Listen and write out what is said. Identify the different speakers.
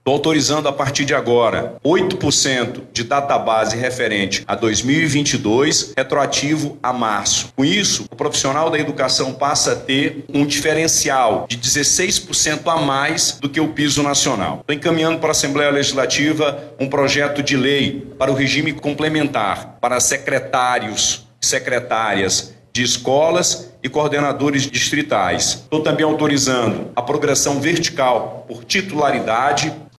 Speaker 1: Estou autorizando a partir de agora 8% de database referente a 2022, retroativo a março. Com isso, o profissional da educação passa a ter um diferencial de 16% a mais do que o piso nacional. Estou encaminhando para a Assembleia Legislativa um projeto de lei para o regime complementar para secretários e secretárias de escolas e coordenadores distritais. Estou também autorizando a progressão vertical por titularidade